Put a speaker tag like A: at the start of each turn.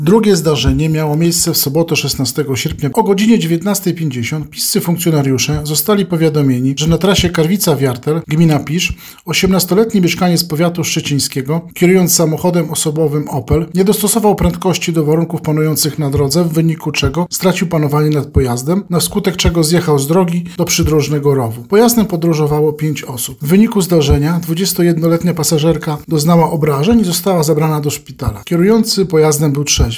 A: Drugie zdarzenie miało miejsce w sobotę 16 sierpnia o godzinie 19:50. Piscy funkcjonariusze zostali powiadomieni, że na trasie Karwica-Wiartel, gmina Pisz, 18-letni mieszkaniec powiatu szczecińskiego, kierując samochodem osobowym Opel, nie dostosował prędkości do warunków panujących na drodze, w wyniku czego stracił panowanie nad pojazdem, na skutek czego zjechał z drogi do przydrożnego rowu. Pojazdem podróżowało 5 osób. W wyniku zdarzenia 21-letnia pasażerka doznała obrażeń i została zabrana do szpitala. Kierujący pojazdem był trzeźwy.